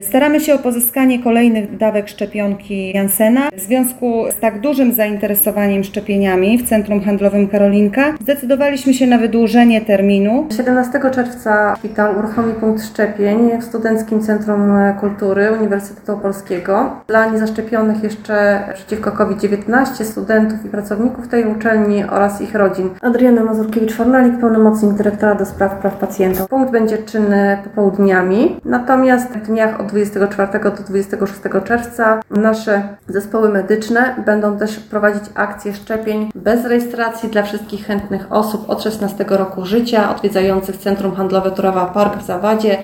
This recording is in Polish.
Staramy się o pozyskanie kolejnych dawek szczepionki Janssena. W związku z tak dużym zainteresowaniem szczepieniami w Centrum Handlowym Karolinka zdecydowaliśmy się na wydłużenie terminu. 17 czerwca szpital uruchomi punkt szczepień w Studenckim Centrum Kultury Uniwersytetu Opolskiego. Dla niezaszczepionych jeszcze przeciwko COVID-19 studentów i pracowników tej uczelni oraz ich rodzin. Adriana Mazurkiewicz-Fornalik, pełnomocnik dyrektora do spraw praw pacjentów. Punkt będzie czynny popołudniami, natomiast w dniach od 24 do 26 czerwca nasze zespoły medyczne będą też prowadzić akcje szczepień bez rejestracji dla wszystkich chętnych osób od 16 roku życia, odwiedzających Centrum Handlowe Turowa Park w Zawadzie.